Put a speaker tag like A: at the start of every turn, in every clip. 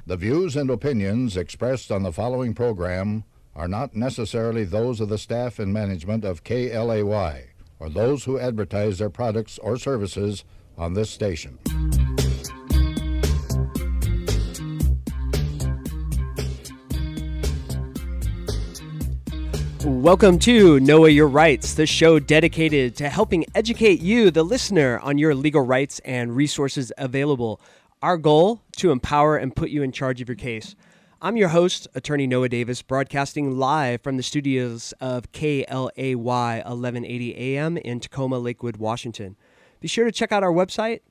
A: The views and opinions expressed on the following program are not necessarily those of the staff and management of KLAY or those who advertise their products or services on this station.
B: Welcome to Know Your Rights, the show dedicated to helping educate you, the listener, on your legal rights and resources available. Our goal, to empower and put you in charge of your case. I'm your host, Attorney Noah Davis, broadcasting live from the studios of KLAY 1180 AM in Tacoma, Lakewood, Washington. Be sure to check out our website,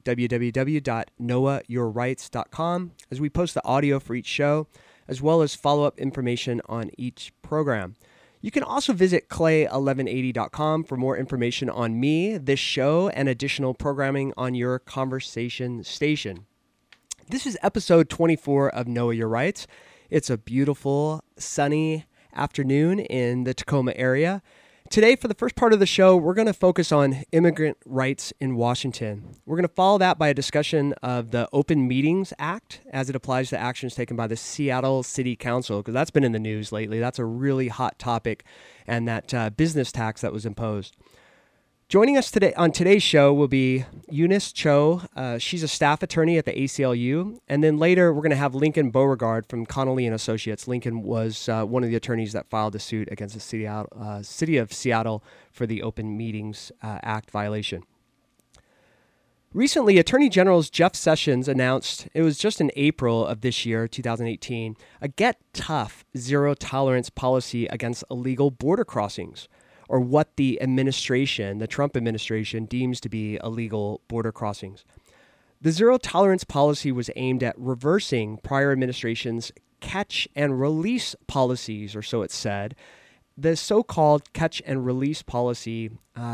B: www.knowyourrights.com, as we post the audio for each show, as well as follow-up information on each program. You can also visit clay1180.com for more information on me, this show, and additional programming on your conversation station. This is episode 24 of Know Your Rights. It's a beautiful, sunny afternoon in the Tacoma area. Today, for the first part of the show, we're going to focus on immigrant rights in Washington. We're going to follow that by a discussion of the Open Meetings Act as it applies to actions taken by the Seattle City Council, because that's been in the news lately. That's a really hot topic, and that business tax that was imposed. Joining us today on today's show will be Eunice Cho. She's a staff attorney at the ACLU. And then later, we're going to have Lincoln Beauregard from Connolly & Associates. Lincoln was one of the attorneys that filed the suit against the city of Seattle for the Open Meetings Act violation. Recently, Attorney General Jeff Sessions announced, it was just in April of this year, 2018, a Get Tough zero-tolerance policy against illegal border crossings, or what the Trump administration, deems to be illegal border crossings. The zero-tolerance policy was aimed at reversing prior administration's catch-and-release policies, or so it said. The so-called catch-and-release policy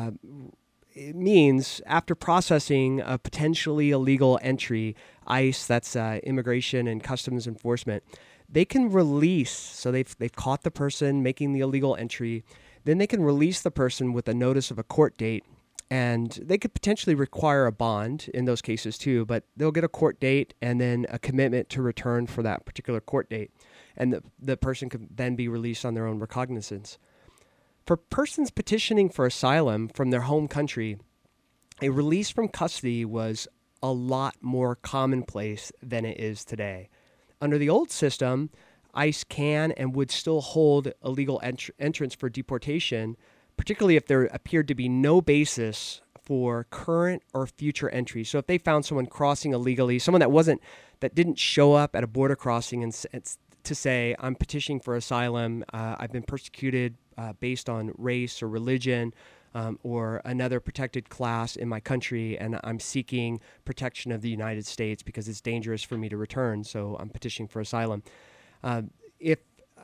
B: it means after processing a potentially illegal entry, ICE, that's Immigration and Customs Enforcement, they can release, so they've caught the person making the illegal entry. Then they can release the person with a notice of a court date, and they could potentially require a bond in those cases too, but they'll get a court date and then a commitment to return for that particular court date, and the person could then be released on their own recognizance. For persons petitioning for asylum from their home country, a release from custody was a lot more commonplace than it is today. Under the old system, ICE can and would still hold illegal entrance for deportation, particularly if there appeared to be no basis for current or future entry. So if they found someone crossing illegally, someone that didn't show up at a border crossing and to say, I'm petitioning for asylum, I've been persecuted based on race or religion, or another protected class in my country, and I'm seeking protection of the United States because it's dangerous for me to return, so I'm petitioning for asylum. If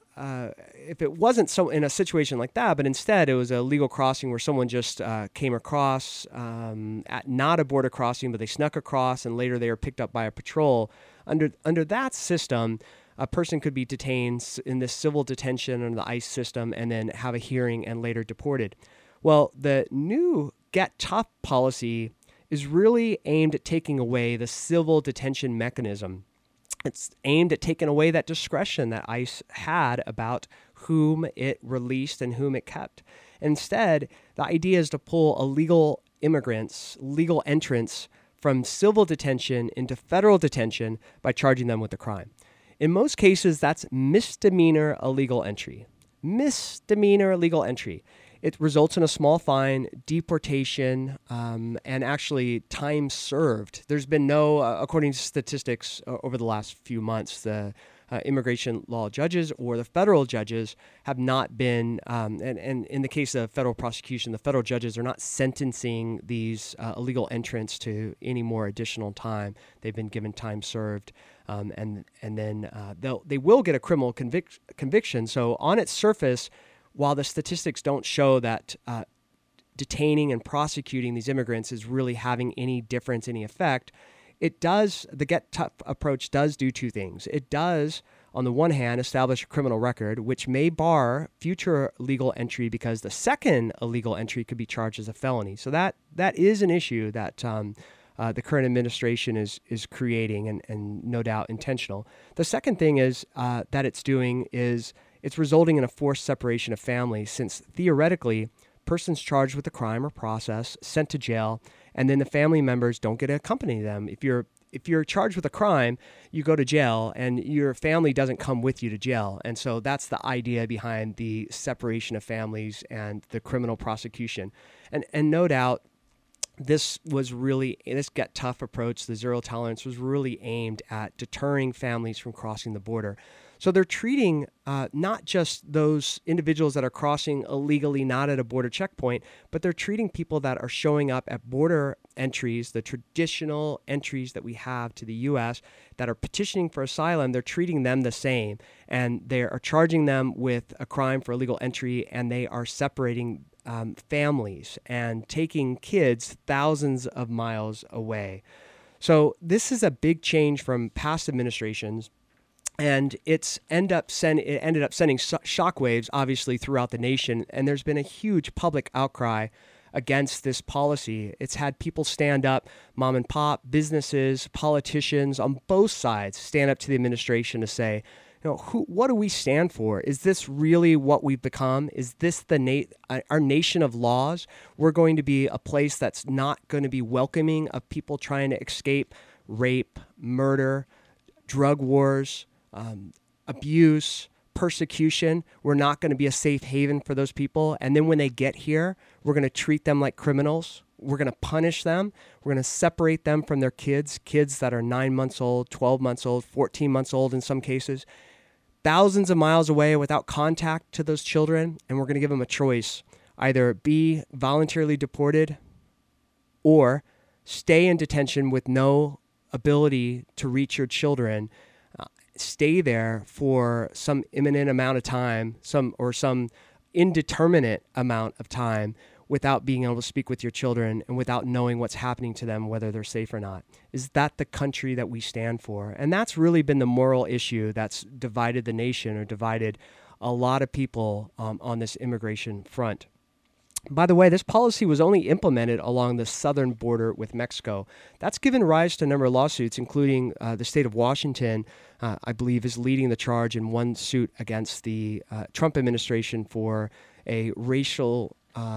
B: it wasn't so in a situation like that, but instead it was a legal crossing where someone just came across at not a border crossing, but they snuck across and later they were picked up by a patrol. Under that system, a person could be detained in this civil detention under the ICE system and then have a hearing and later deported. Well, the new Get Tough policy is really aimed at taking away the civil detention mechanism. It's aimed at taking away that discretion that ICE had about whom it released and whom it kept. Instead, the idea is to pull illegal immigrants, legal entrants from civil detention into federal detention by charging them with a crime. In most cases, that's misdemeanor illegal entry. Misdemeanor illegal entry. It results in a small fine, deportation, and actually time served. There's been no, according to statistics over the last few months, the immigration law judges or the federal judges have not been, and in the case of federal prosecution, the federal judges are not sentencing these illegal entrants to any more additional time. They've been given time served, and then they will get a criminal conviction. So on its surface, while the statistics don't show that detaining and prosecuting these immigrants is really having any difference, any effect, it does, the Get Tough approach does do two things. It does, on the one hand, establish a criminal record, which may bar future legal entry because the second illegal entry could be charged as a felony. So that is an issue that the current administration is creating, and no doubt intentional. The second thing is that it's doing is it's resulting in a forced separation of families, since theoretically, persons charged with a crime or process sent to jail, and then the family members don't get to accompany them. If you're charged with a crime, you go to jail, and your family doesn't come with you to jail. And so that's the idea behind the separation of families and the criminal prosecution. And no doubt, this Get Tough approach, the zero tolerance, was really aimed at deterring families from crossing the border. So they're treating not just those individuals that are crossing illegally, not at a border checkpoint, but they're treating people that are showing up at border entries, the traditional entries that we have to the U.S. that are petitioning for asylum. They're treating them the same, and they are charging them with a crime for illegal entry, and they are separating families and taking kids thousands of miles away. So this is a big change from past administrations. And it ended up sending shockwaves, obviously, throughout the nation. And there's been a huge public outcry against this policy. It's had people stand up, mom and pop, businesses, politicians on both sides stand up to the administration to say, what do we stand for? Is this really what we've become? Is this our nation of laws? We're going to be a place that's not going to be welcoming of people trying to escape rape, murder, drug wars, abuse, persecution. We're not going to be a safe haven for those people. And then when they get here, we're going to treat them like criminals. We're going to punish them. We're going to separate them from their kids that are 9 months old, 12 months old, 14 months old in some cases, thousands of miles away without contact to those children. And we're going to give them a choice: either be voluntarily deported or stay in detention with no ability to reach your children. Stay there for some imminent amount of time, some indeterminate amount of time, without being able to speak with your children and without knowing what's happening to them, whether they're safe or not. Is that the country that we stand for? And that's really been the moral issue that's divided the nation, or divided a lot of people on this immigration front. By the way, this policy was only implemented along the southern border with Mexico. That's given rise to a number of lawsuits, including the state of Washington, I believe, is leading the charge in one suit against the Trump administration for a race-based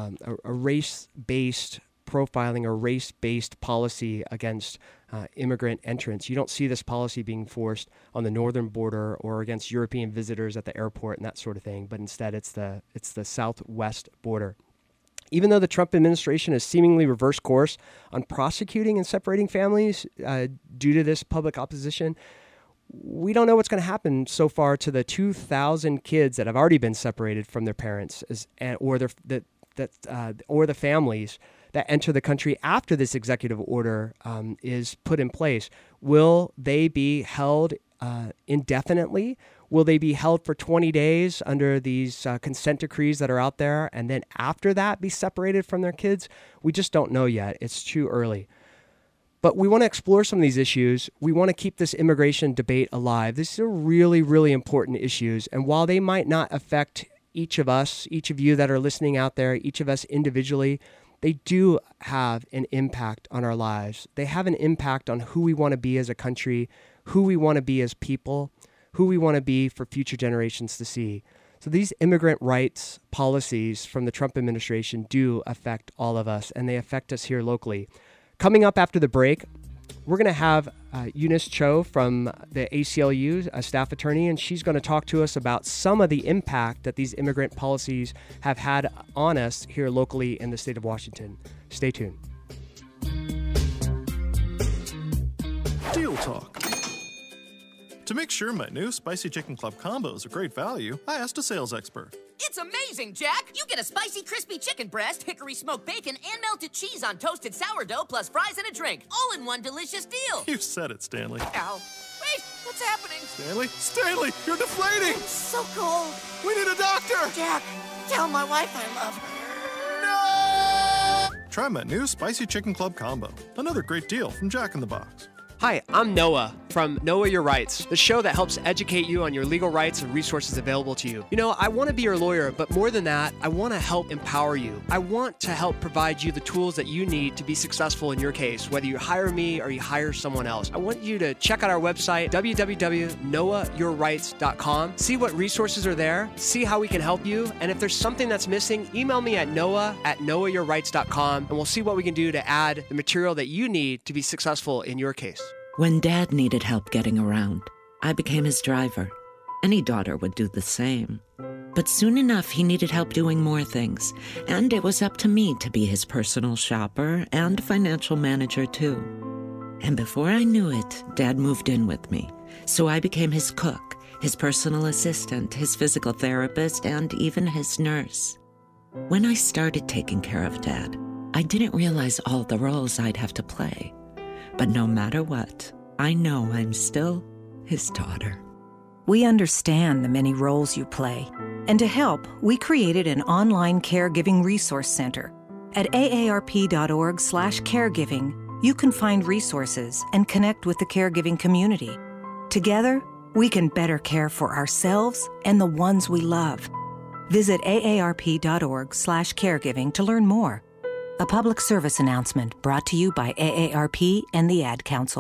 B: profiling or race-based policy against immigrant entrants. You don't see this policy being forced on the northern border or against European visitors at the airport and that sort of thing, but instead it's the southwest border. Even though the Trump administration has seemingly reversed course on prosecuting and separating families due to this public opposition, we don't know what's going to happen so far to the 2,000 kids that have already been separated from their parents, or the families that enter the country after this executive order is put in place. Will they be held indefinitely? Will they be held for 20 days under these consent decrees that are out there, and then after that be separated from their kids? We just don't know yet. It's too early. But we want to explore some of these issues. We want to keep this immigration debate alive. These are really, really important issues. And while they might not affect each of us, each of you that are listening out there, each of us individually, they do have an impact on our lives. They have an impact on who we want to be as a country, who we want to be as people, who we want to be for future generations to see. So these immigrant rights policies from the Trump administration do affect all of us, and they affect us here locally. Coming up after the break, we're going to have Eunice Cho from the ACLU, a staff attorney, and she's going to talk to us about some of the impact that these immigrant policies have had on us here locally in the state of Washington. Stay tuned.
C: Deal Talk. To make sure my new Spicy Chicken Club combo is a great value, I asked a sales expert.
D: It's amazing, Jack! You get a spicy, crispy chicken breast, hickory smoked bacon, and melted cheese on toasted sourdough, plus fries and a drink. All in one delicious deal.
C: You said it, Stanley.
D: Ow. Wait, what's happening?
C: Stanley, you're deflating!
D: It's so cold.
C: We need a doctor!
D: Jack, tell my wife I love her.
C: No! Try my new Spicy Chicken Club combo. Another great deal from Jack in the Box.
B: Hi, I'm Noah from Noah Your Rights, the show that helps educate you on your legal rights and resources available to you. You know, I want to be your lawyer, but more than that, I want to help empower you. I want to help provide you the tools that you need to be successful in your case, whether you hire me or you hire someone else. I want you to check out our website, www.knowyourrights.com. See what resources are there, see how we can help you, and if there's something that's missing, email me at noah@knowyourrights.com, and we'll see what we can do to add the material that you need to be successful in your case.
E: When Dad needed help getting around, I became his driver. Any daughter would do the same. But soon enough, he needed help doing more things, and it was up to me to be his personal shopper and financial manager, too. And before I knew it, Dad moved in with me, so I became his cook, his personal assistant, his physical therapist, and even his nurse. When I started taking care of Dad, I didn't realize all the roles I'd have to play. But no matter what, I know I'm still his daughter.
F: We understand the many roles you play. And to help, we created an online caregiving resource center. At aarp.org/caregiving, you can find resources and connect with the caregiving community. Together, we can better care for ourselves and the ones we love. Visit aarp.org/caregiving to learn more. A public service announcement brought to you by AARP and the Ad Council.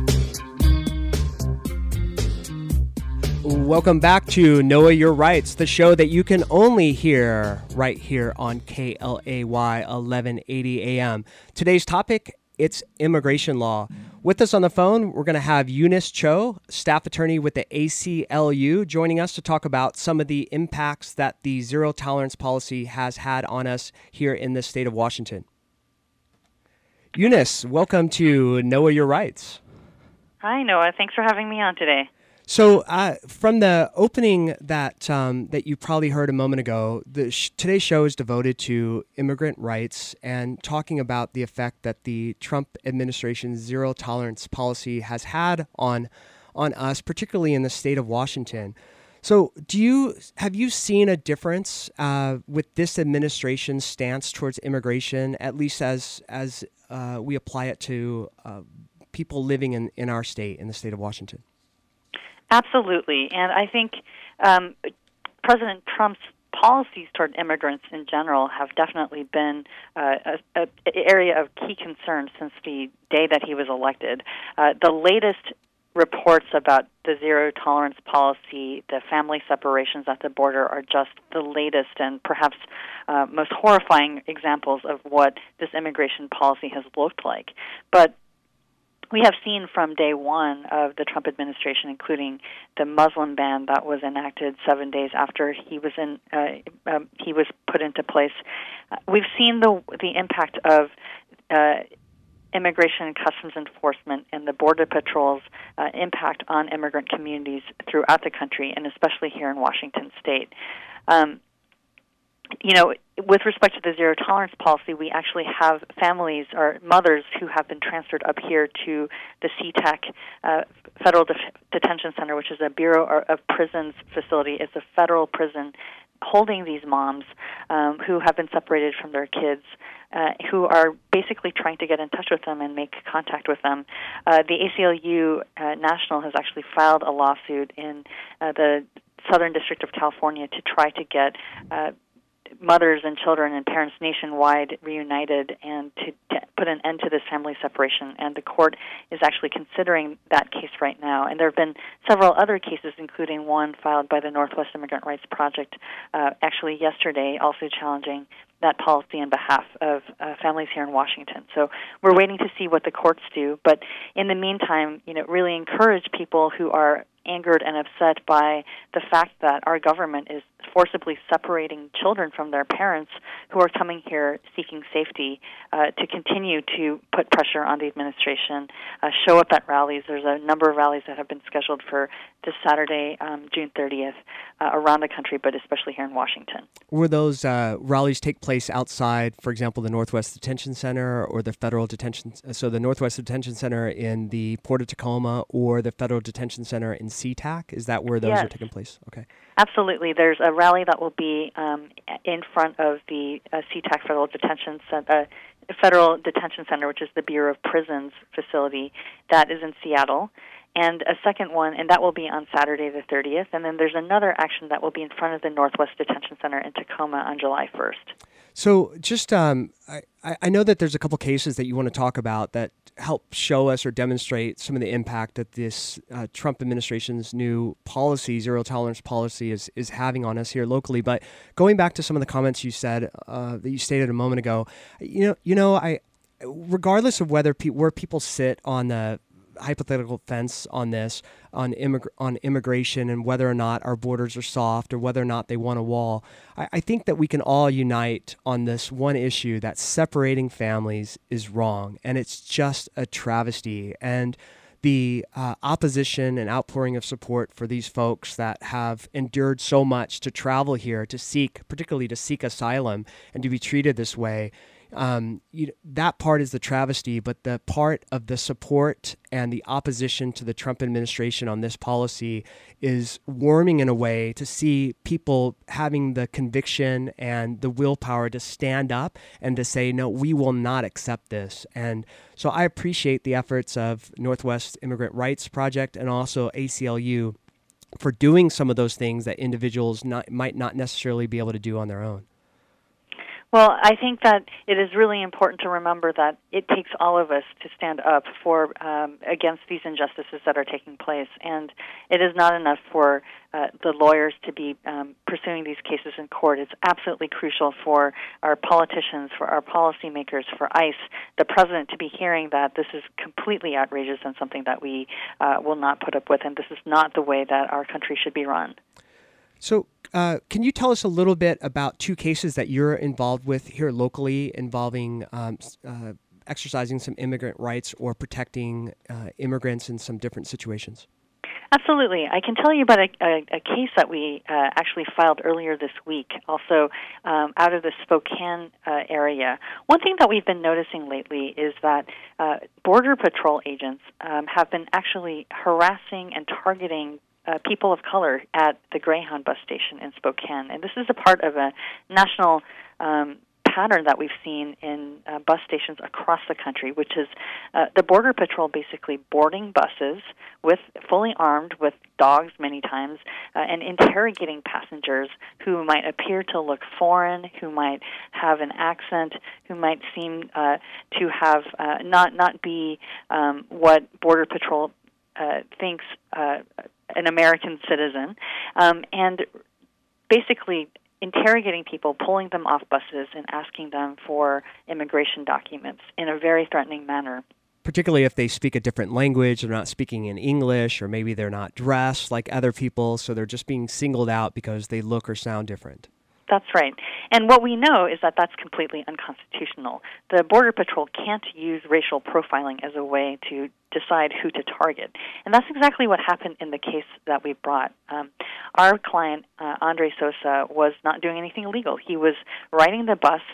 B: Welcome back to Noah Your Rights, the show that you can only hear right here on KLAY 1180 AM. Today's topic, it's immigration law. With us on the phone, we're going to have Eunice Cho, staff attorney with the ACLU, joining us to talk about some of the impacts that the zero tolerance policy has had on us here in the state of Washington. Eunice, welcome to Noah Your Rights.
G: Hi, Noah. Thanks for having me on today.
B: So from the opening that you probably heard a moment ago, today's show is devoted to immigrant rights and talking about the effect that the Trump administration's zero tolerance policy has had on us, particularly in the state of Washington. So have you seen a difference with this administration's stance towards immigration, at least as we apply it to people living in our state, in the state of Washington?
G: Absolutely. And I think President Trump's policies toward immigrants in general have definitely been an area of key concern since the day that he was elected. The latest reports about the zero tolerance policy, the family separations at the border, are just the latest and perhaps most horrifying examples of what this immigration policy has looked like. But we have seen from day one of the Trump administration, including the Muslim ban that was enacted 7 days after he was put into place. We've seen the impact of immigration and customs enforcement and the Border Patrol's impact on immigrant communities throughout the country, and especially here in Washington State. With respect to the zero tolerance policy, we actually have families or mothers who have been transferred up here to the SeaTac Federal Detention Center, which is a Bureau of Prisons facility. It's a federal prison holding these moms who have been separated from their kids, who are basically trying to get in touch with them and make contact with them. The ACLU National has actually filed a lawsuit in the Southern District of California to try to get mothers and children and parents nationwide reunited and to put an end to this family separation. And the court is actually considering that case right now. And there have been several other cases, including one filed by the Northwest Immigrant Rights Project actually yesterday, also challenging that policy on behalf of families here in Washington. So we're waiting to see what the courts do. But in the meantime, really encourage people who are angered and upset by the fact that our government is forcibly separating children from their parents who are coming here seeking safety to continue to put pressure on the administration, show up at rallies. There's a number of rallies that have been scheduled for this Saturday, June 30th, around the country, but especially here in Washington.
B: Will those rallies take place outside, for example, the Northwest Detention Center or the Federal Detention, so the Northwest Detention Center in the Port of Tacoma or the Federal Detention Center in SeaTac? Is that where those are taking place? Okay.
G: Absolutely. There's a rally that will be in front of the SeaTac Federal Detention Center, Federal Detention Center, which is the Bureau of Prisons facility, that is in Seattle. And a second one, and that will be on Saturday the 30th. And then there's another action that will be in front of the Northwest Detention Center in Tacoma on July 1st.
B: So just, I know that there's a couple cases that you want to talk about that help show us or demonstrate some of the impact that this Trump administration's new policy, zero tolerance policy, is having on us here locally. But going back to some of the comments you said, that you stated a moment ago, I regardless of where people sit on the hypothetical fence on this, on immigration and whether or not our borders are soft or whether or not they want a wall, I think that we can all unite on this one issue that separating families is wrong, and it's just a travesty. And the opposition and outpouring of support for these folks that have endured so much to travel here particularly to seek asylum and to be treated this way, that part is the travesty, but the part of the support and the opposition to the Trump administration on this policy is warming in a way to see people having the conviction and the willpower to stand up and to say, no, we will not accept this. And so I appreciate the efforts of Northwest Immigrant Rights Project and also ACLU for doing some of those things that individuals might not necessarily be able to do on their own.
G: Well, I think that it is really important to remember that it takes all of us to stand up for against these injustices that are taking place, and it is not enough for the lawyers to be pursuing these cases in court. It's absolutely crucial for our politicians, for our policymakers, for ICE, the president to be hearing that this is completely outrageous and something that we will not put up with, and this is not the way that our country should be run.
B: So can you tell us a little bit about two cases that you're involved with here locally involving exercising some immigrant rights or protecting immigrants in some different situations?
G: Absolutely. I can tell you about a case that we actually filed earlier this week, also out of the Spokane area. One thing that we've been noticing lately is that Border Patrol agents have been actually harassing and targeting people of color at the Greyhound bus station in Spokane. And this is a part of a national pattern that we've seen in bus stations across the country, which is the Border Patrol basically boarding buses fully armed with dogs many times and interrogating passengers who might appear to look foreign, who might have an accent, who might seem to have not be what Border Patrol thinks an American citizen, and basically interrogating people, pulling them off buses, and asking them for immigration documents in a very threatening manner.
B: Particularly if they speak a different language, they're not speaking in English, or maybe they're not dressed like other people, so they're just being singled out because they look or sound different.
G: That's right. And what we know is that that's completely unconstitutional. The Border Patrol can't use racial profiling as a way to decide who to target. And that's exactly what happened in the case that we brought. Our client, Andre Sosa, was not doing anything illegal. He was riding the bus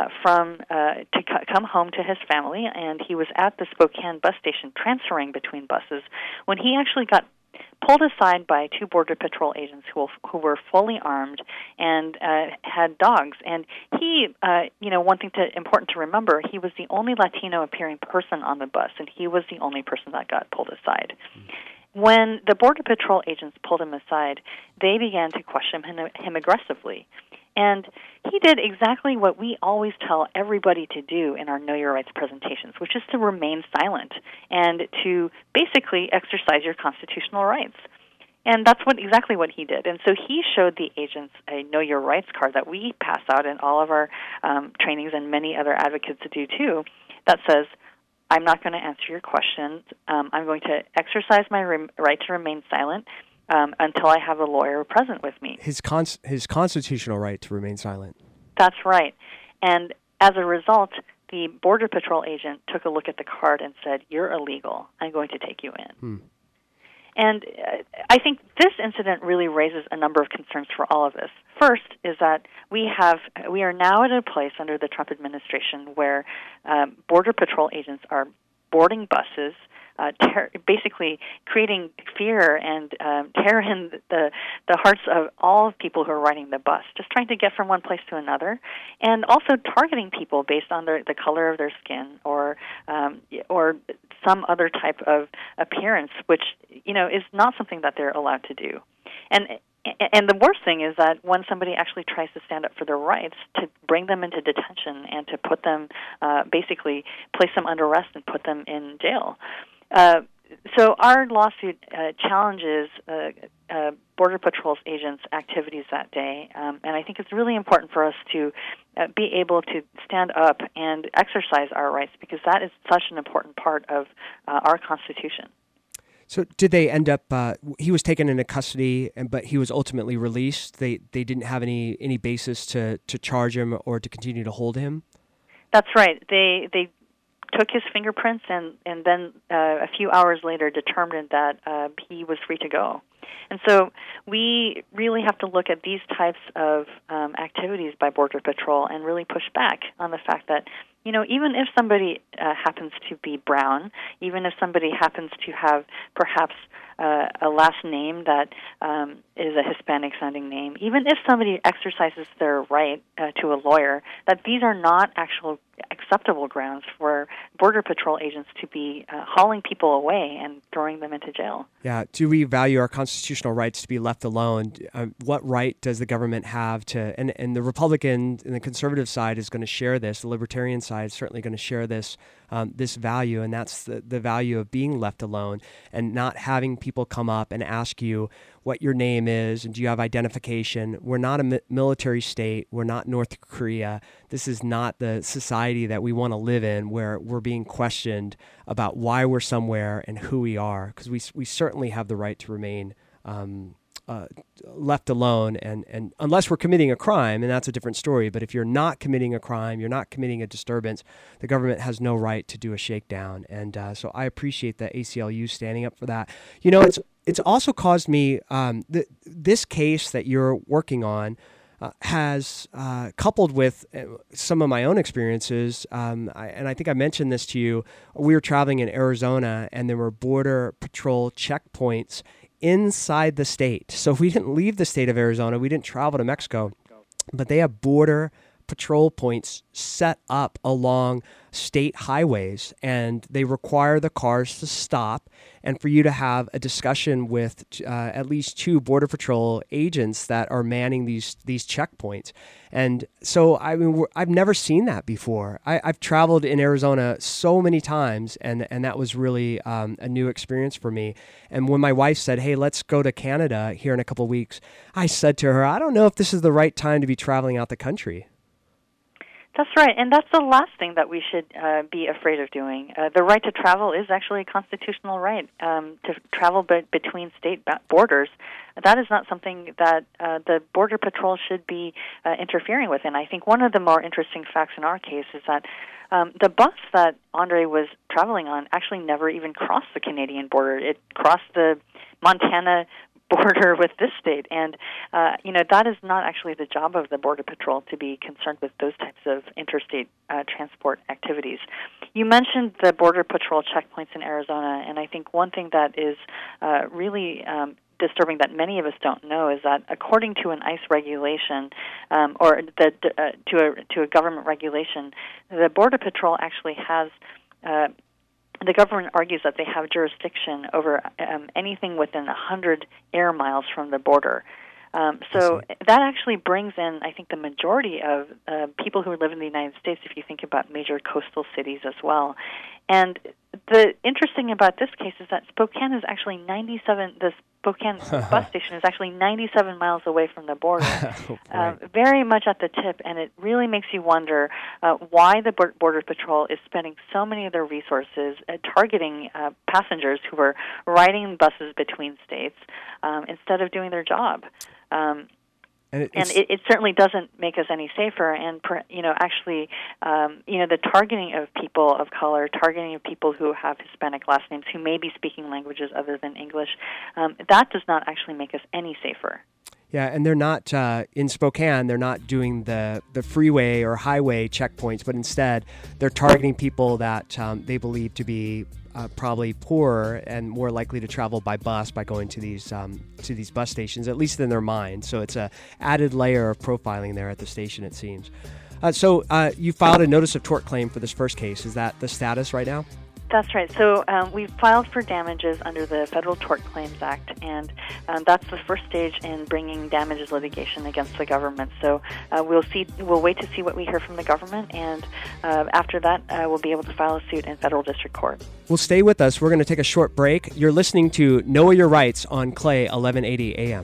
G: to come home to his family, and he was at the Spokane bus station transferring between buses when he actually got pulled aside by two Border Patrol agents who were fully armed and had dogs. And he, one thing important to remember, he was the only Latino-appearing person on the bus, and he was the only person that got pulled aside. When the Border Patrol agents pulled him aside, they began to question him aggressively. And he did exactly what we always tell everybody to do in our Know Your Rights presentations, which is to remain silent and to basically exercise your constitutional rights. And that's exactly what he did. And so he showed the agents a Know Your Rights card that we pass out in all of our trainings, and many other advocates do too, that says, I'm not going to answer your questions. I'm going to exercise my right to remain silent until I have a lawyer present with me.
B: His constitutional right to remain silent.
G: That's right. And as a result, the Border Patrol agent took a look at the card and said, you're illegal. I'm going to take you in. And I think this incident really raises a number of concerns for all of us. First is that we are now at a place under the Trump administration where Border Patrol agents are boarding buses basically creating fear and terror in the hearts of all people who are riding the bus, just trying to get from one place to another, and also targeting people based on the color of their skin or some other type of appearance, which is not something that they're allowed to do. And the worst thing is that when somebody actually tries to stand up for their rights, to bring them into detention and to put them, basically place them under arrest and put them in jail. So our lawsuit challenges Border Patrol's agents' activities that day, and I think it's really important for us to be able to stand up and exercise our rights, because that is such an important part of our Constitution.
B: So did they end up, he was taken into custody, but he was ultimately released? They didn't have any basis to charge him or to continue to hold him?
G: That's right. They took his fingerprints and then a few hours later determined that he was free to go. And so we really have to look at these types of activities by Border Patrol and really push back on the fact that, even if somebody happens to be brown, even if somebody happens to have perhaps a last name that is a Hispanic-sounding name, even if somebody exercises their right to a lawyer, that these are not actual acceptable grounds for Border Patrol agents to be hauling people away and throwing them into jail.
B: Yeah. Do we value our constitutional rights to be left alone? What right does the government have to, and the Republican and the conservative side is going to share this, the libertarian side is certainly going to share this value, and that's the value of being left alone and not having people come up and ask you what your name is and do you have identification. We're not a military state. We're not North Korea. This is not the society that we want to live in, where we're being questioned about why we're somewhere and who we are, because we certainly have the right to remain left alone, and unless we're committing a crime, and that's a different story. But if you're not committing a crime, you're not committing a disturbance, the government has no right to do a shakedown. And so I appreciate the ACLU standing up for that. It's also caused me, this case that you're working on has, coupled with some of my own experiences, and I think I mentioned this to you, we were traveling in Arizona and there were Border Patrol checkpoints inside the state. So we didn't leave the state of Arizona. We didn't travel to Mexico, but they have Border Patrol points set up along state highways, and they require the cars to stop and for you to have a discussion with at least 2 Border Patrol agents that are manning these checkpoints. And so, I've never seen that before. I've traveled in Arizona so many times, and that was really a new experience for me. And when my wife said, hey, let's go to Canada here in a couple of weeks, I said to her, I don't know if this is the right time to be traveling out the country.
G: That's right, and that's the last thing that we should be afraid of doing. The right to travel is actually a constitutional right, to travel between state borders. That is not something that the Border Patrol should be interfering with. And I think one of the more interesting facts in our case is that the bus that Andre was traveling on actually never even crossed the Canadian border. It crossed the Montana border with this state, and that is not actually the job of the Border Patrol to be concerned with those types of interstate transport activities. You mentioned the Border Patrol checkpoints in Arizona, and I think one thing that is really disturbing that many of us don't know is that according to an ICE regulation to a government regulation, the Border Patrol actually has the government argues that they have jurisdiction over anything within 100 air miles from the border. So that actually brings in, I think, the majority of people who live in the United States, if you think about major coastal cities as well. And the interesting about this case is that Spokane is actually the Spokane bus station is actually 97 miles away from the border, very much at the tip, and it really makes you wonder why the Border Patrol is spending so many of their resources targeting passengers who are riding buses between states instead of doing their job. And it certainly doesn't make us any safer. And actually, the targeting of people of color, targeting of people who have Hispanic last names, who may be speaking languages other than English, that does not actually make us any safer.
B: Yeah, and they're not in Spokane. They're not doing the freeway or highway checkpoints, but instead they're targeting people that they believe to be probably poorer and more likely to travel by bus by going to these bus stations, at least in their mind. So it's a added layer of profiling there at the station, it seems. So you filed a notice of tort claim for this first case. Is that the status right now?
G: That's right. So we filed for damages under the Federal Tort Claims Act, and that's the first stage in bringing damages litigation against the government. So we'll wait to see what we hear from the government, and after that, we'll be able to file a suit in federal district court.
B: Well, stay with us. We're going to take a short break. You're listening to Know Your Rights on Clay 1180 AM.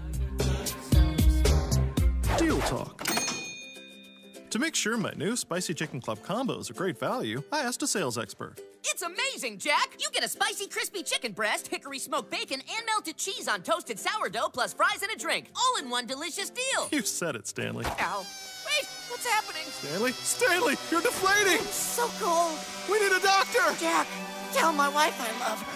C: Deal Talk. To make sure my new Spicy Chicken Club combo is a great value, I asked a sales expert.
D: It's amazing, Jack! You get a spicy, crispy chicken breast, hickory smoked bacon, and melted cheese on toasted sourdough, plus fries and a drink. All in one delicious deal.
C: You said it, Stanley.
D: Ow. Wait, what's happening?
C: Stanley? Stanley, you're deflating!
D: It's so cold.
C: We need a doctor!
D: Jack, tell my wife I love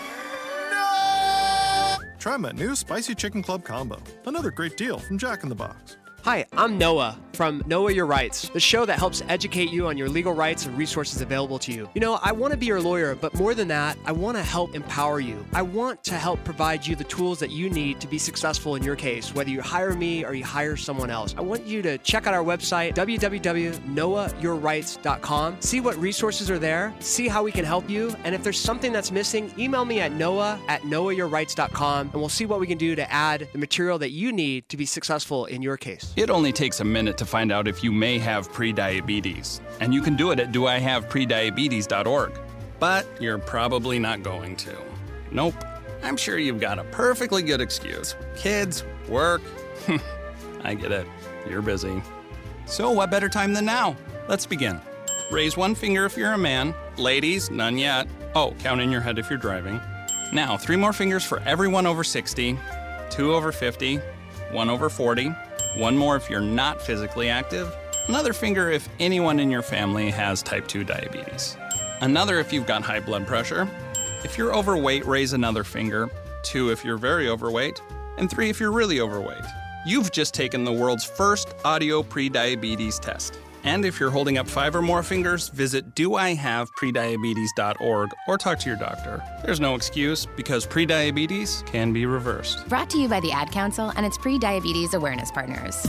D: her.
C: No! Try my new Spicy Chicken Club combo. Another great deal from Jack in the Box.
B: Hi, I'm Noah from Know Your Rights, the show that helps educate you on your legal rights and resources available to you. You know, I want to be your lawyer, but more than that, I want to help empower you. I want to help provide you the tools that you need to be successful in your case, whether you hire me or you hire someone else. I want you to check out our website, www.knowyourrights.com, see what resources are there, see how we can help you, and if there's something that's missing, email me at noah@knowyourrights.com, and we'll see what we can do to add the material that you need to be successful in your case.
H: It only takes a minute to find out if you may have prediabetes, and you can do it at doihaveprediabetes.org. But you're probably not going to. Nope. I'm sure you've got a perfectly good excuse. Kids, work. I get it. You're busy. So what better time than now? Let's begin. Raise one finger if you're a man. Ladies, none yet. Oh, count in your head if you're driving. Now, 3 more fingers for everyone over 60, 2 over 50, 1 over 40, 1 more if you're not physically active, another finger if anyone in your family has type 2 diabetes, another if you've got high blood pressure. If you're overweight, raise another finger, 2 if you're very overweight, and 3 if you're really overweight. You've just taken the world's first audio prediabetes test. And if you're holding up 5 or more fingers, visit doihaveprediabetes.org or talk to your doctor. There's no excuse because prediabetes can be reversed.
I: Brought to you by the Ad Council and its pre-diabetes awareness partners.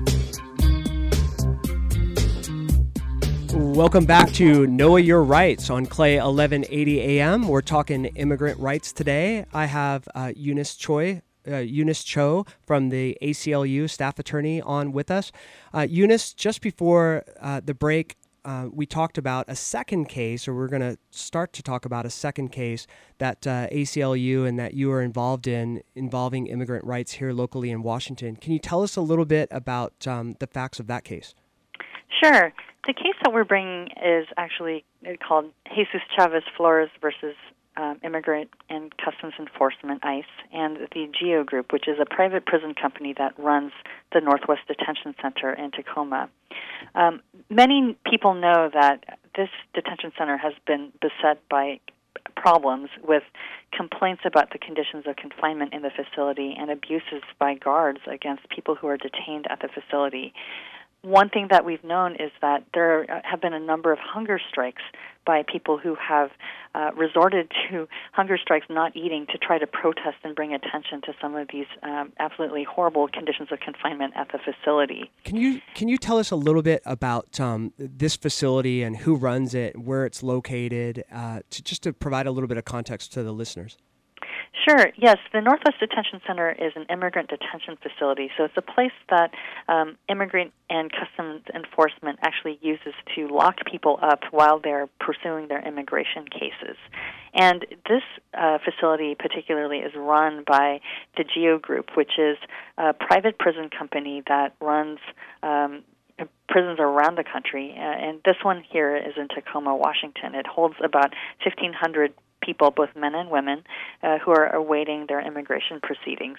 B: Welcome back to Know Your Rights on Clay 1180 AM. We're talking immigrant rights today. I have Eunice Cho from the ACLU staff attorney on with us. Eunice, just before the break, we talked about a second case, or we're going to start to talk about a second case that ACLU and that you are involved in involving immigrant rights here locally in Washington. Can you tell us a little bit about the facts of that case?
G: Sure. The case that we're bringing is actually called Jesus Chavez Flores versus Immigrant and Customs Enforcement, ICE, and the GEO Group, which is a private prison company that runs the Northwest Detention Center in Tacoma. Many people know that this detention center has been beset by problems with complaints about the conditions of confinement in the facility and abuses by guards against people who are detained at the facility. One thing that we've known is that there have been a number of hunger strikes by people who have resorted to hunger strikes, not eating, to try to protest and bring attention to some of these absolutely horrible conditions of confinement at the facility.
B: Can you tell us a little bit about this facility and who runs it, where it's located, just to provide a little bit of context to the listeners?
G: Sure. Yes, the Northwest Detention Center is an immigrant detention facility, so it's a place that Immigrant and Customs Enforcement actually uses to lock people up while they're pursuing their immigration cases. And this facility particularly is run by the GEO Group, which is a private prison company that runs prisons around the country, and this one here is in Tacoma, Washington. It holds about 1,500 people, both men and women, who are awaiting their immigration proceedings.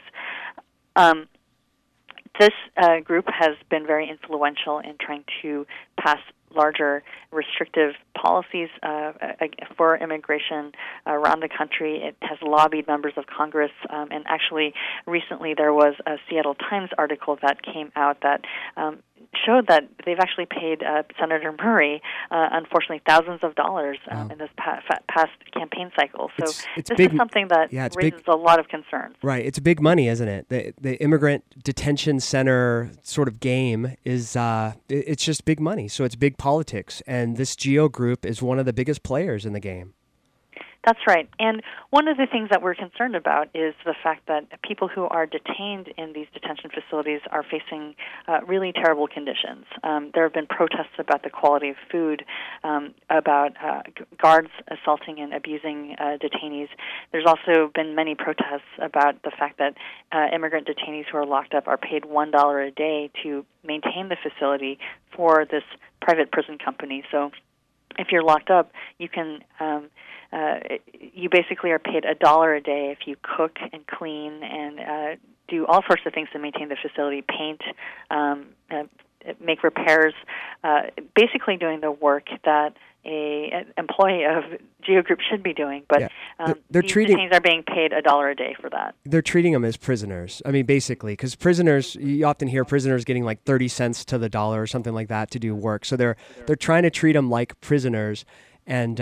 G: This group has been very influential in trying to pass larger restrictive policies for immigration around the country. It has lobbied members of Congress, and actually recently there was a Seattle Times article that came out that showed that they've actually paid Senator Murray, unfortunately, thousands of dollars in this past campaign cycle. So this is something that raises a lot of concerns.
B: Right. It's big money, isn't it? The immigrant detention center sort of game is it's just big money. So it's big politics. And this GEO group is one of the biggest players in the game.
G: That's right. And one of the things that we're concerned about is the fact that people who are detained in these detention facilities are facing really terrible conditions. There have been protests about the quality of food, about guards assaulting and abusing detainees. There's also been many protests about the fact that immigrant detainees who are locked up are paid $1 a day to maintain the facility for this private prison company. So if you're locked up, you can you basically are paid $1 a day if you cook and clean and do all sorts of things to maintain the facility, paint, make repairs, basically doing the work that an employee of GEO Group should be doing. But these detainees are being paid $1 a day for that.
B: They're treating them as prisoners. I mean, basically, because prisoners, you often hear prisoners getting like 30 cents to the dollar or something like that to do work. So they're trying to treat them like prisoners and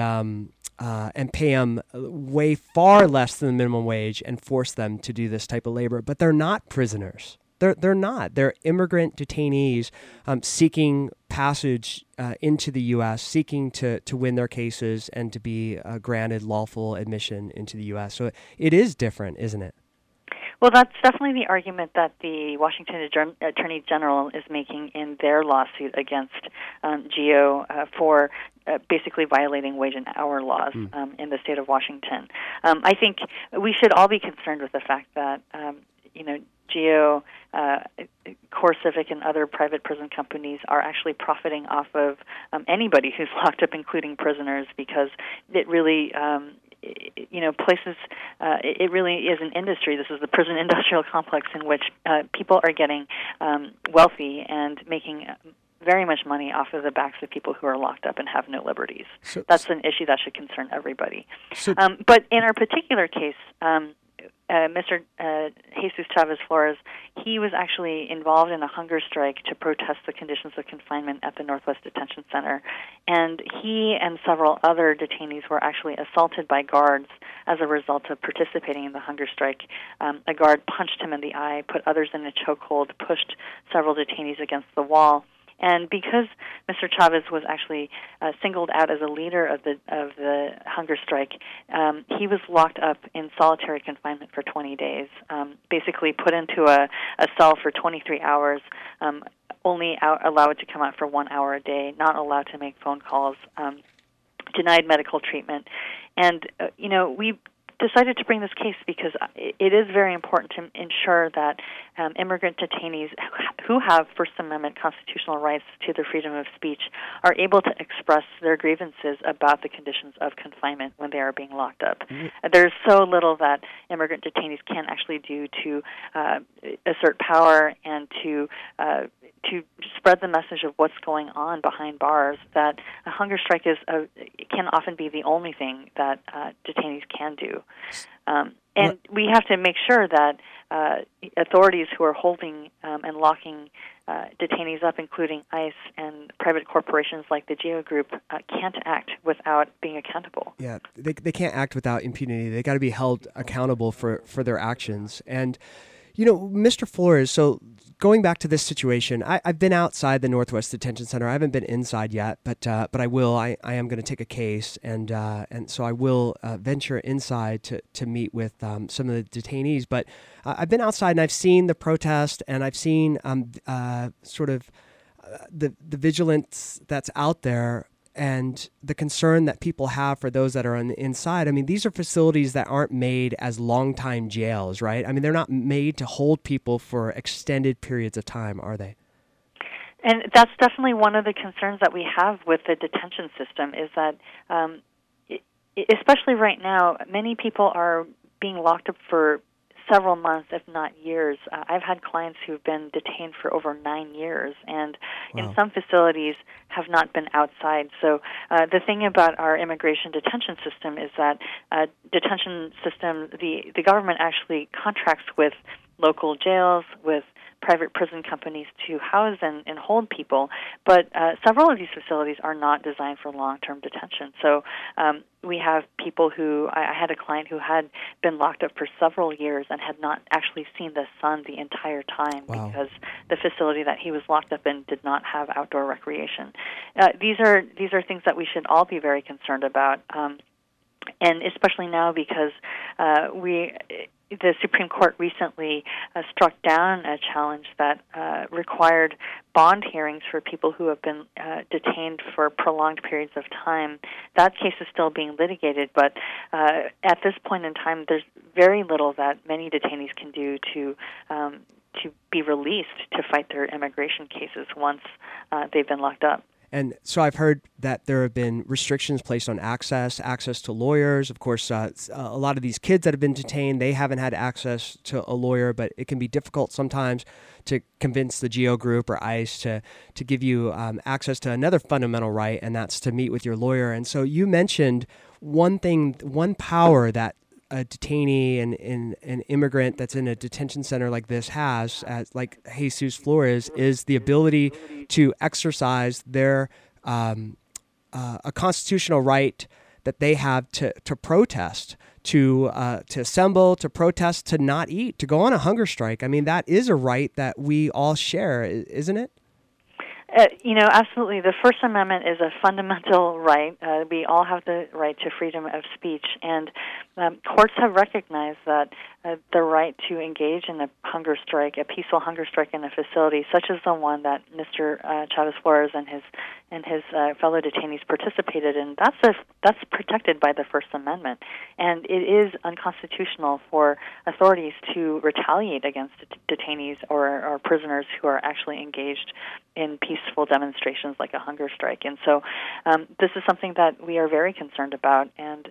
B: pay them way far less than the minimum wage and force them to do this type of labor. But they're not prisoners. They're not. They're immigrant detainees seeking passage into the U.S., seeking to win their cases and to be granted lawful admission into the U.S. So it is different, isn't it?
G: Well, that's definitely the argument that the Washington Attorney General is making in their lawsuit against GEO for basically violating wage and hour laws in the state of Washington. I think we should all be concerned with the fact that, GEO, CoreCivic, and other private prison companies are actually profiting off of anybody who's locked up, including prisoners, because it really places, it really is an industry. This is the prison industrial complex in which people are getting wealthy and making very much money off of the backs of people who are locked up and have no liberties. That's an issue that should concern everybody. But in our particular case, Mr. Jesus Chavez Flores, he was actually involved in a hunger strike to protest the conditions of confinement at the Northwest Detention Center. And he and several other detainees were actually assaulted by guards as a result of participating in the hunger strike. A guard punched him in the eye, put others in a chokehold, pushed several detainees against the wall. And because Mr. Chavez was actually singled out as a leader of the hunger strike, he was locked up in solitary confinement for 20 days, basically put into a cell for 23 hours, only allowed to come out for 1 hour a day, not allowed to make phone calls, denied medical treatment. And, we decided to bring this case because it is very important to ensure that immigrant detainees who have First Amendment constitutional rights to their freedom of speech are able to express their grievances about the conditions of confinement when they are being locked up. There's so little that immigrant detainees can actually do to assert power and to spread the message of what's going on behind bars, that a hunger strike can often be the only thing that detainees can do. And we have to make sure that authorities who are holding and locking detainees up, including ICE and private corporations like the GEO Group, can't act without being accountable.
B: Yeah, they can't act without impunity. They got to be held accountable for their actions. And, Mr. Flores, so going back to this situation, I've been outside the Northwest Detention Center. I haven't been inside yet, but I will. I am going to take a case, and so I will venture inside to meet with some of the detainees. But I've been outside, and I've seen the protest, and I've seen sort of the vigilance that's out there, and the concern that people have for those that are on the inside. I mean, these are facilities that aren't made as long-time jails, right? I mean, they're not made to hold people for extended periods of time, are they?
G: And that's definitely one of the concerns that we have with the detention system is that, especially right now, many people are being locked up for several months, if not years. I've had clients who've been detained for over 9 years, and in some facilities have not been outside. So the thing about our immigration detention system is that detention system, the government actually contracts with local jails, with private prison companies to house and hold people, but several of these facilities are not designed for long-term detention. So we have people who, I had a client who had been locked up for several years and had not actually seen the sun the entire time because the facility that he was locked up in did not have outdoor recreation. These are things that we should all be very concerned about, and especially now because the Supreme Court recently struck down a challenge that required bond hearings for people who have been detained for prolonged periods of time. That case is still being litigated, but at this point in time, there's very little that many detainees can do to be released to fight their immigration cases once they've been locked up.
B: And so I've heard that there have been restrictions placed on access to lawyers. Of course, a lot of these kids that have been detained, they haven't had access to a lawyer, but it can be difficult sometimes to convince the GEO Group or ICE to give you access to another fundamental right, and that's to meet with your lawyer. And so you mentioned one power that a detainee and an immigrant that's in a detention center like this has, as like Jesus Flores, is the ability to exercise their a constitutional right that they have to protest, to assemble, to protest, to not eat, to go on a hunger strike. I mean, that is a right that we all share, isn't it?
G: Absolutely. The First Amendment is a fundamental right. We all have the right to freedom of speech, and courts have recognized that the right to engage in a hunger strike, a peaceful hunger strike in a facility such as the one that Mr. Chavez Flores and his fellow detainees participated in, that's protected by the First Amendment, and it is unconstitutional for authorities to retaliate against detainees or prisoners who are actually engaged in peaceful demonstrations like a hunger strike. And so this is something that we are very concerned about, and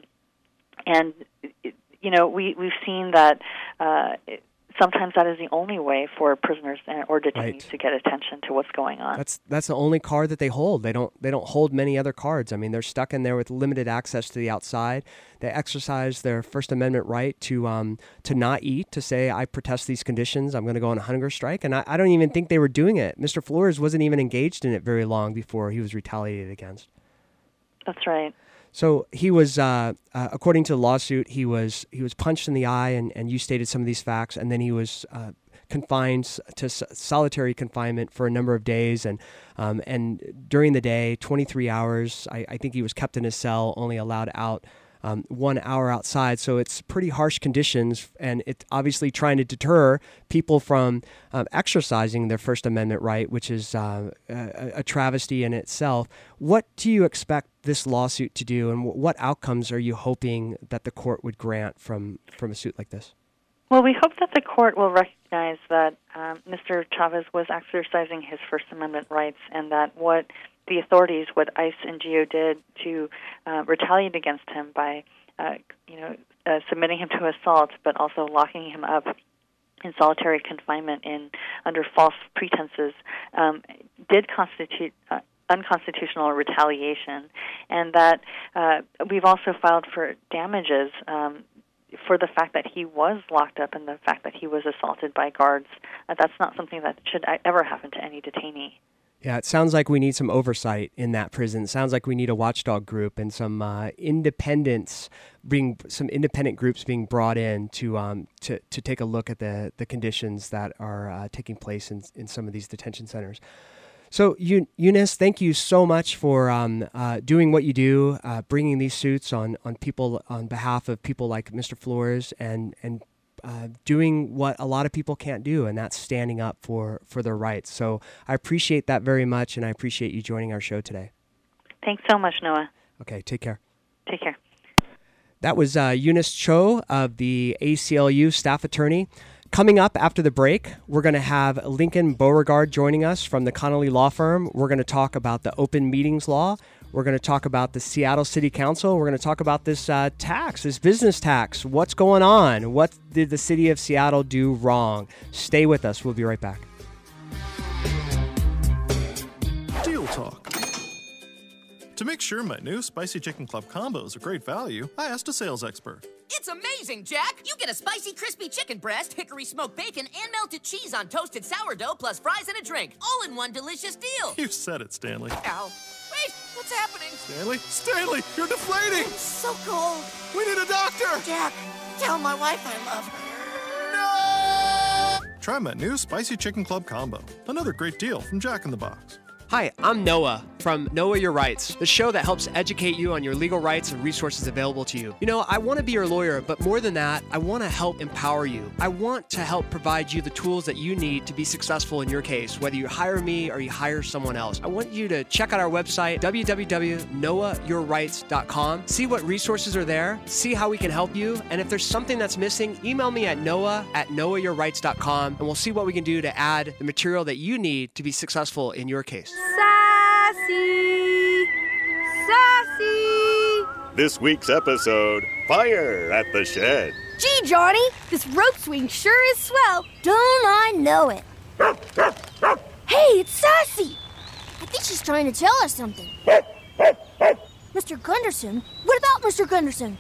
G: we've seen that sometimes that is the only way for prisoners or detainees to get attention to what's going on.
B: That's the only card that they hold. They don't hold many other cards. I mean, they're stuck in there with limited access to the outside. They exercise their First Amendment right to not eat, to say, I protest these conditions, I'm going to go on a hunger strike. And I don't even think they were doing it. Mr. Flores wasn't even engaged in it very long before he was retaliated against.
G: That's right.
B: So he was, according to the lawsuit, he was punched in the eye, and you stated some of these facts, and then he was confined to solitary confinement for a number of days, and during the day, 23 hours, I think he was kept in his cell, only allowed out 1 hour outside. So it's pretty harsh conditions, and it's obviously trying to deter people from exercising their First Amendment right, which is a travesty in itself. What do you expect this lawsuit to do, and what outcomes are you hoping that the court would grant from a suit like this?
G: Well, we hope that the court will recognize that Mr. Chavez was exercising his First Amendment rights, and that what the authorities, what ICE and GEO did to retaliate against him by, submitting him to assault, but also locking him up in solitary confinement under false pretenses, did constitute unconstitutional retaliation, and that we've also filed for damages for the fact that he was locked up and the fact that he was assaulted by guards. That's not something that should ever happen to any detainee.
B: Yeah, it sounds like we need some oversight in that prison. It sounds like we need a watchdog group and some independent groups being brought in to take a look at the conditions that are taking place in some of these detention centers. So, Eunice, thank you so much for doing what you do, bringing these suits on people, on behalf of people like Mr. Flores, and doing what a lot of people can't do, and that's standing up for their rights. So I appreciate that very much, and I appreciate you joining our show today.
G: Thanks so much, Noah.
B: Okay, take care.
G: Take care.
B: That was Eunice Cho of the ACLU staff attorney. Coming up after the break, we're going to have Lincoln Beauregard joining us from the Connolly Law Firm. We're going to talk about the open meetings law. We're going to talk about the Seattle City Council. We're going to talk about this tax, this business tax. What's going on? What did the city of Seattle do wrong? Stay with us. We'll be right back.
C: Deal Talk. To make sure my new Spicy Chicken Club combo is a great value, I asked a sales expert.
D: It's amazing, Jack! You get a spicy, crispy chicken breast, hickory smoked bacon, and melted cheese on toasted sourdough, plus fries and a drink. All in one delicious deal.
C: You said it, Stanley.
D: Ow. Wait, what's happening?
C: Stanley, you're deflating!
D: It's so cold.
C: We need a doctor!
D: Jack, tell my wife I love her.
C: No! Try my new Spicy Chicken Club combo. Another great deal from Jack in the Box.
B: Hi, I'm Noah from Noah Your Rights, the show that helps educate you on your legal rights and resources available to you. You know, I want to be your lawyer, but more than that, I want to help empower you. I want to help provide you the tools that you need to be successful in your case, whether you hire me or you hire someone else. I want you to check out our website, www.noahyourrights.com. See what resources are there, see how we can help you, and if there's something that's missing, email me at noah@noahyourrights.com, and we'll see what we can do to add the material that you need to be successful in your case.
J: Sassy! Sassy!
K: This week's episode, Fire at the Shed.
J: Gee, Johnny, this rope swing sure is swell. Don't I know it? Hey, it's Sassy! I think she's trying to tell us something. Mr. Gunderson? What about Mr. Gunderson?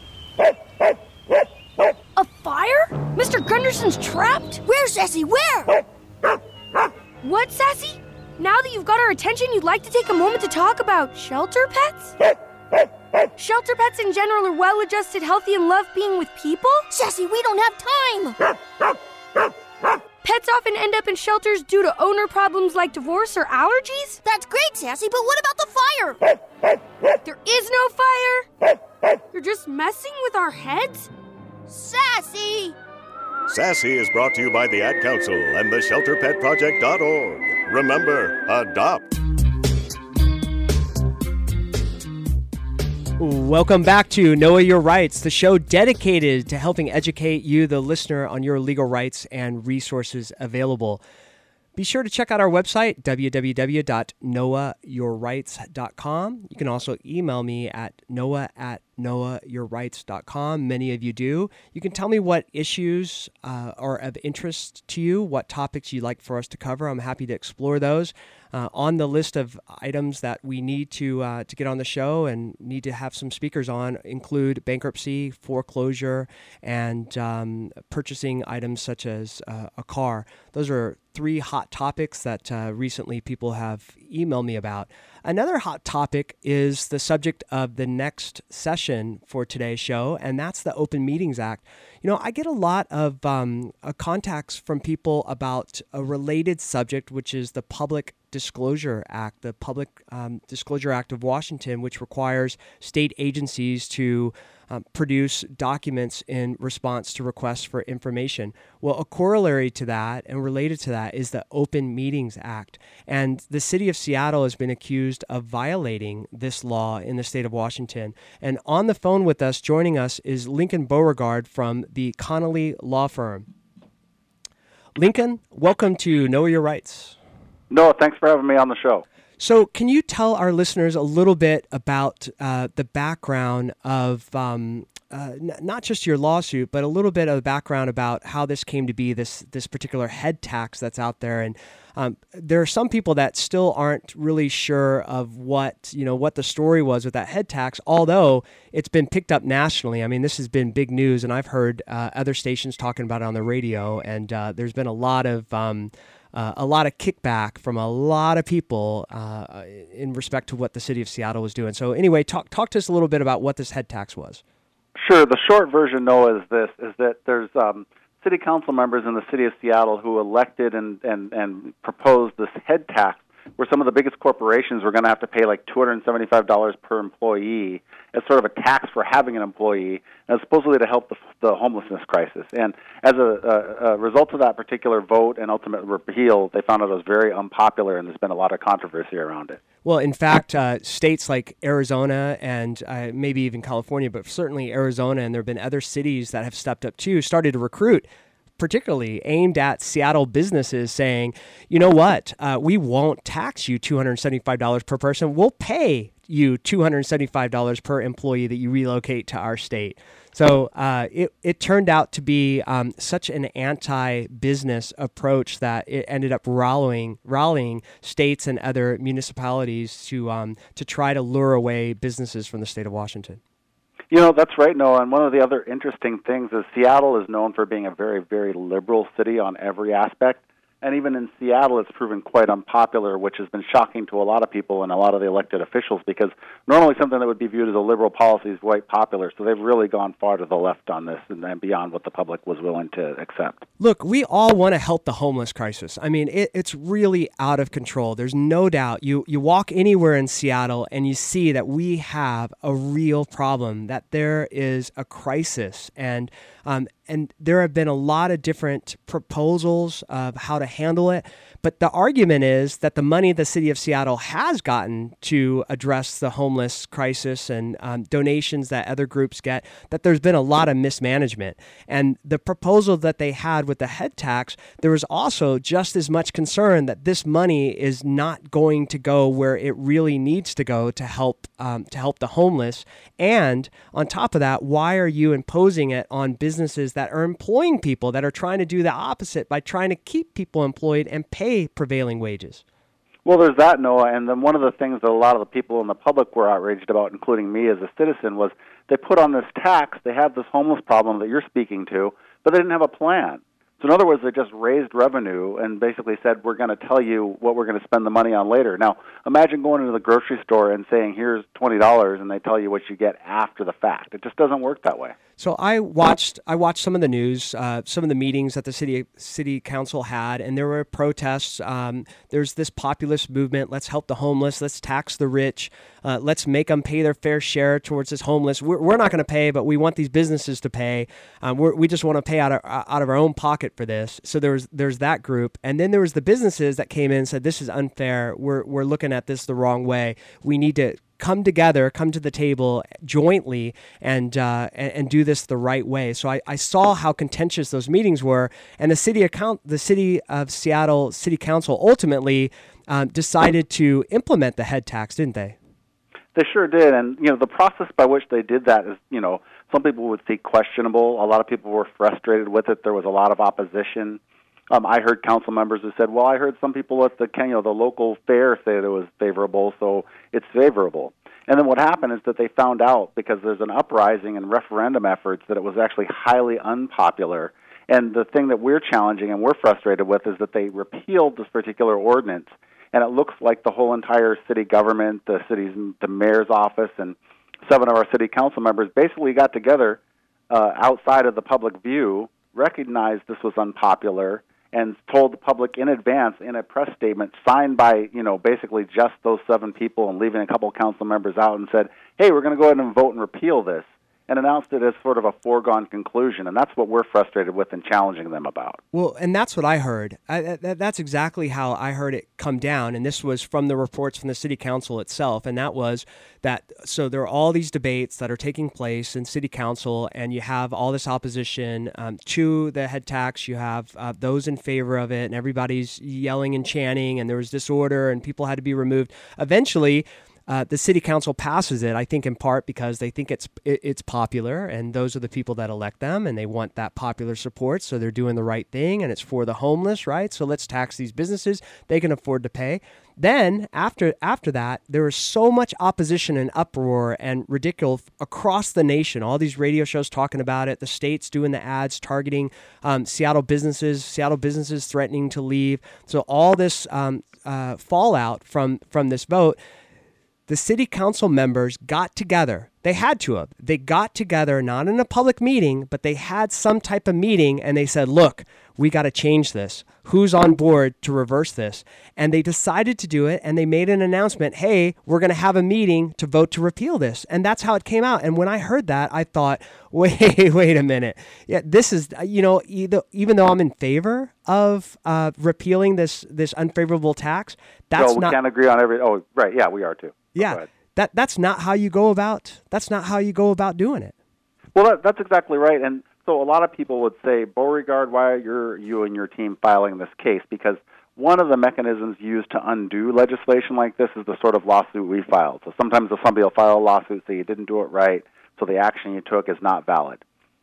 J: A fire? Mr. Gunderson's trapped? Where, Sassy, where? What, Sassy? Now that you've got our attention, you'd like to take a moment to talk about shelter pets? Shelter pets in general are well-adjusted, healthy, and love being with people? Sassy, we don't have time! Pets often end up in shelters due to owner problems like divorce or allergies? That's great, Sassy, but what about the fire? There is no fire! You're just messing with our heads? Sassy!
K: Sassy is brought to you by the Ad Council and the ShelterPetProject.org. Remember, adopt.
B: Welcome back to Noah Your Rights, the show dedicated to helping educate you, the listener, on your legal rights and resources available. Be sure to check out our website, www.noahyourrights.com. You can also email me at noah@noahyourrights.com. Many of you do. You can tell me what issues are of interest to you, what topics you'd like for us to cover. I'm happy to explore those. On the list of items that we need to get on the show and need to have some speakers on include bankruptcy, foreclosure, and purchasing items such as a car. Those are 3 hot topics that recently people have emailed me about. Another hot topic is the subject of the next session for today's show, and that's the Open Meetings Act. You know, I get a lot of contacts from people about a related subject, which is the Public Disclosure Act, the Public Disclosure Act of Washington, which requires state agencies to produce documents in response to requests for information. Well, a corollary to that and related to that is the Open Meetings Act. And the city of Seattle has been accused of violating this law in the state of Washington. And on the phone with us, joining us, is Lincoln Beauregard from the Connolly Law Firm. Lincoln, welcome to Know Your Rights.
L: No, thanks for having me on the show.
B: So can you tell our listeners a little bit about the background of not just your lawsuit, but a little bit of the background about how this came to be, this particular head tax that's out there? And there are some people that still aren't really sure of what the story was with that head tax, although it's been picked up nationally. I mean, this has been big news, and I've heard other stations talking about it on the radio, and there's been a lot of kickback from a lot of people in respect to what the city of Seattle was doing. So anyway, talk to us a little bit about what this head tax was.
L: Sure. The short version, Noah, is that there's city council members in the city of Seattle who elected and proposed this head tax, where some of the biggest corporations were going to have to pay like $275 per employee as sort of a tax for having an employee, and supposedly to help the homelessness crisis. And as a result of that particular vote and ultimate repeal, they found it was very unpopular, and there's been a lot of controversy around it.
B: Well, in fact, states like Arizona and maybe even California, but certainly Arizona, and there have been other cities that have stepped up too, started to recruit, particularly aimed at Seattle businesses, saying, you know what, we won't tax you $275 per person. We'll pay you $275 per employee that you relocate to our state. So it turned out to be such an anti-business approach that it ended up rallying states and other municipalities to try to lure away businesses from the state of Washington.
L: That's right, Noah. And one of the other interesting things is Seattle is known for being a very, very liberal city on every aspect. And even in Seattle, it's proven quite unpopular, which has been shocking to a lot of people and a lot of the elected officials, because normally something that would be viewed as a liberal policy is quite popular. So they've really gone far to the left on this and beyond what the public was willing to accept.
B: Look, we all want to help the homeless crisis. I mean, it's really out of control. There's no doubt. You walk anywhere in Seattle and you see that we have a real problem, that there is a crisis. And there have been a lot of different proposals of how to handle it. But the argument is that the money the city of Seattle has gotten to address the homeless crisis and donations that other groups get, that there's been a lot of mismanagement. And the proposal that they had with the head tax, there was also just as much concern that this money is not going to go where it really needs to go to help the homeless. And on top of that, why are you imposing it on businesses that are employing people, that are trying to do the opposite by trying to keep people employed and pay prevailing wages?
L: Well, there's that, Noah, and then one of the things that a lot of the people in the public were outraged about, including me as a citizen, was they put on this tax, they have this homeless problem that you're speaking to, but they didn't have a plan. So in other words, they just raised revenue and basically said, we're going to tell you what we're going to spend the money on later. Now, imagine going into the grocery store and saying, here's $20, and they tell you what you get after the fact. It just doesn't work that way.
B: So I watched some of the news, some of the meetings that the city council had, and there were protests. There's this populist movement. Let's help the homeless. Let's tax the rich. Let's make them pay their fair share towards this homeless. We're not going to pay, but we want these businesses to pay. We just want to pay out of our own pocket for this. So there's that group, and then there was the businesses that came in and said, this is unfair. We're looking at this the wrong way. We need to come together, come to the table jointly, and do this the right way. So I saw how contentious those meetings were, and the city of Seattle City Council ultimately decided to implement the head tax, didn't they?
L: They sure did, and the process by which they did that is, some people would see questionable. A lot of people were frustrated with it. There was a lot of opposition. I heard council members who said, well, I heard some people at the local fair say that it was favorable, so it's favorable. And then what happened is that they found out, because there's an uprising and referendum efforts, that it was actually highly unpopular. And the thing that we're challenging and we're frustrated with is that they repealed this particular ordinance, and it looks like the whole entire city government, the mayor's office, and 7 of our city council members basically got together outside of the public view, recognized this was unpopular, and told the public in advance in a press statement signed by, basically just those 7 people and leaving a couple council members out, and said, hey, we're going to go ahead and vote and repeal this, and announced it as sort of a foregone conclusion. And that's what we're frustrated with and challenging them about.
B: Well, and that's what I heard. That's exactly how I heard it come down. And this was from the reports from the city council itself. And that was that, so there are all these debates that are taking place in city council, and you have all this opposition to the head tax. You have those in favor of it, and everybody's yelling and chanting, and there was disorder, and people had to be removed. Eventually, the city council passes it, I think in part because they think it's popular, and those are the people that elect them, and they want that popular support, so they're doing the right thing, and it's for the homeless, right? So let's tax these businesses. They can afford to pay. Then, after that, there was so much opposition and uproar and ridicule across the nation. All these radio shows talking about it, the states doing the ads targeting Seattle businesses threatening to leave. So all this fallout from this vote, the city council members got together. They had to have. They got together, not in a public meeting, but they had some type of meeting, and they said, look, we got to change this. Who's on board to reverse this? And they decided to do it, and they made an announcement, hey, we're going to have a meeting to vote to repeal this. And that's how it came out. And when I heard that, I thought, wait a minute. Yeah, this is, even though I'm in favor of repealing this unfavorable tax, that's
L: not... We can't agree on every... Oh, right, yeah, we are too.
B: Yeah, that's not how you go about. That's not how you go about doing it.
L: Well, that's exactly right. And so a lot of people would say, Beauregard, why are you and your team filing this case? Because one of the mechanisms used to undo legislation like this is the sort of lawsuit we filed. So sometimes somebody will file a lawsuit, say you didn't do it right, so the action you took is not valid.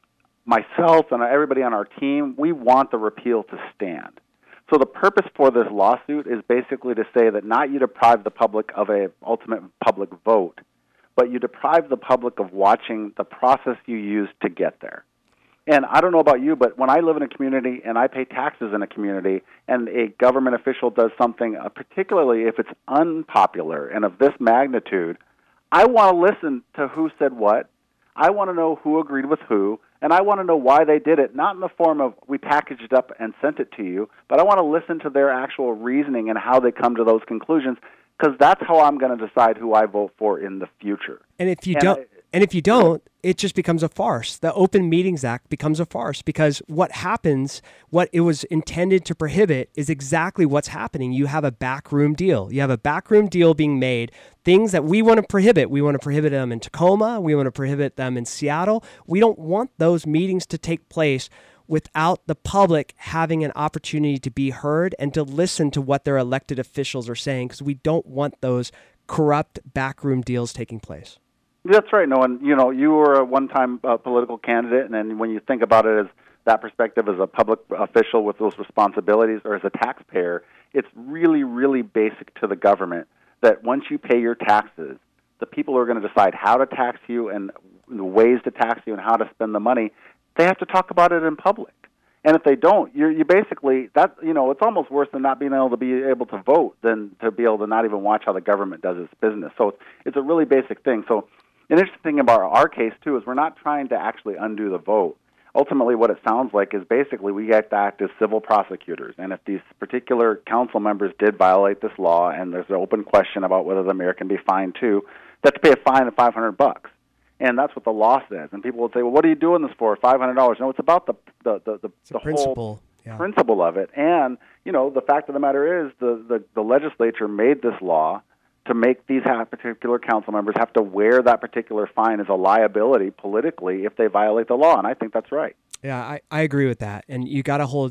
L: Myself and everybody on our team, we want the repeal to stand. So the purpose for this lawsuit is basically to say that not you deprive the public of a ultimate public vote, but you deprive the public of watching the process you used to get there. And I don't know about you, but when I live in a community and I pay taxes in a community and a government official does something, particularly if it's unpopular and of this magnitude, I want to listen to who said what. I want to know who agreed with who, and I want to know why they did it, not in the form of we packaged it up and sent it to you, but I want to listen to their actual reasoning and how they come to those conclusions, because that's how I'm going to decide who I vote for in the future.
B: And if you don't, it just becomes a farce. The Open Meetings Act becomes a farce because what happens, what it was intended to prohibit is exactly what's happening. You have a backroom deal. You have a backroom deal being made. Things that we want to prohibit them in Tacoma. We want to prohibit them in Seattle. We don't want those meetings to take place without the public having an opportunity to be heard and to listen to what their elected officials are saying, because we don't want those corrupt backroom deals taking place.
L: That's right, Noah. And, you were a one-time political candidate, and then when you think about it as that perspective as a public official with those responsibilities or as a taxpayer, it's really, really basic to the government that once you pay your taxes, the people who are going to decide how to tax you and the ways to tax you and how to spend the money, they have to talk about it in public. And if they don't, you basically, it's almost worse than not being able to vote than to be able to not even watch how the government does its business. So it's a really basic thing. So an interesting thing about our case, too, is we're not trying to actually undo the vote. Ultimately, what it sounds like is basically we have to act as civil prosecutors. And if these particular council members did violate this law, and there's an open question about whether the mayor can be fined, too, they have to pay a fine of $500. And that's what the law says. And people would say, well, what are you doing this for, $500? No, it's about the
B: principle.
L: Whole principle of it. And, the fact of the matter is the legislature made this law to make these particular council members have to wear that particular fine as a liability politically if they violate the law, and I think that's right.
B: Yeah, I agree with that, and we've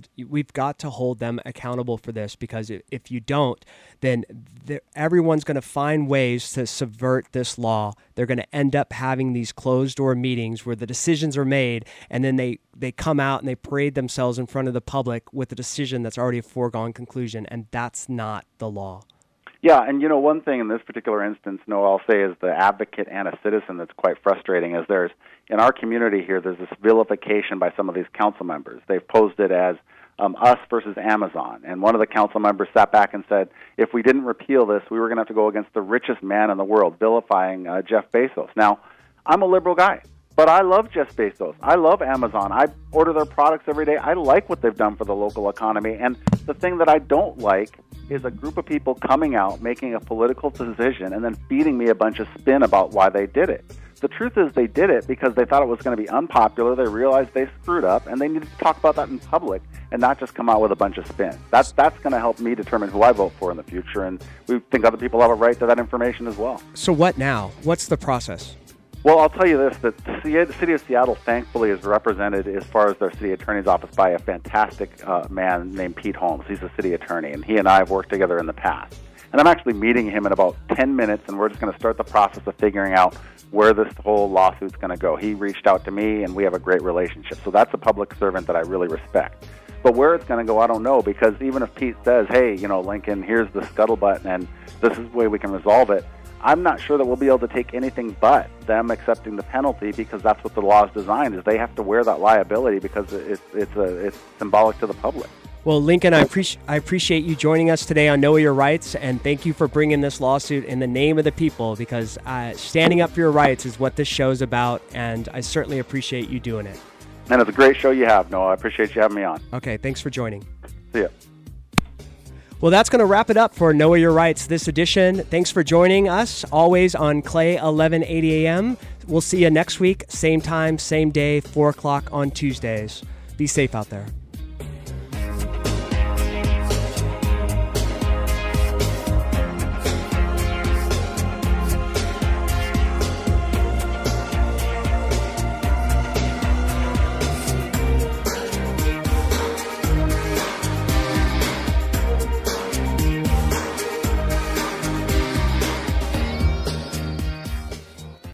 B: got to hold them accountable for this, because if you don't, then everyone's going to find ways to subvert this law. They're going to end up having these closed-door meetings where the decisions are made, and then they come out and they parade themselves in front of the public with a decision that's already a foregone conclusion, and that's not the law.
L: Yeah, and one thing in this particular instance, I'll say as the advocate and a citizen that's quite frustrating is in our community here, there's this vilification by some of these council members. They've posed it as us versus Amazon. And one of the council members sat back and said, if we didn't repeal this, we were going to have to go against the richest man in the world, vilifying Jeff Bezos. Now, I'm a liberal guy, but I love Jeff Bezos. I love Amazon. I order their products every day. I like what they've done for the local economy. And the thing that I don't like is a group of people coming out, making a political decision, and then feeding me a bunch of spin about why they did it. The truth is they did it because they thought it was going to be unpopular. They realized they screwed up, and they needed to talk about that in public and not just come out with a bunch of spin. That's going to help me determine who I vote for in the future, and we think other people have a right to that information as well.
B: So what now? What's the process?
L: Well, I'll tell you this, that the City of Seattle, thankfully, is represented as far as their city attorney's office by a fantastic man named Pete Holmes. He's a city attorney, and he and I have worked together in the past. And I'm actually meeting him in about 10 minutes, and we're just going to start the process of figuring out where this whole lawsuit's going to go. He reached out to me, and we have a great relationship. So that's a public servant that I really respect. But where it's going to go, I don't know, because even if Pete says, hey, Lincoln, here's the scuttlebutt, and this is the way we can resolve it, I'm not sure that we'll be able to take anything but them accepting the penalty, because that's what the law is designed, is they have to wear that liability because it's symbolic to the public.
B: Well, Lincoln, I appreciate you joining us today on Know Your Rights, and thank you for bringing this lawsuit in the name of the people, because standing up for your rights is what this show's about, and I certainly appreciate you doing it.
L: And it's a great show you have, Noah. I appreciate you having me on.
B: Okay, thanks for joining.
L: See ya.
B: Well, that's going to wrap it up for Know Your Rights this edition. Thanks for joining us, always on Clay 1180 AM. We'll see you next week, same time, same day, 4 o'clock on Tuesdays. Be safe out there.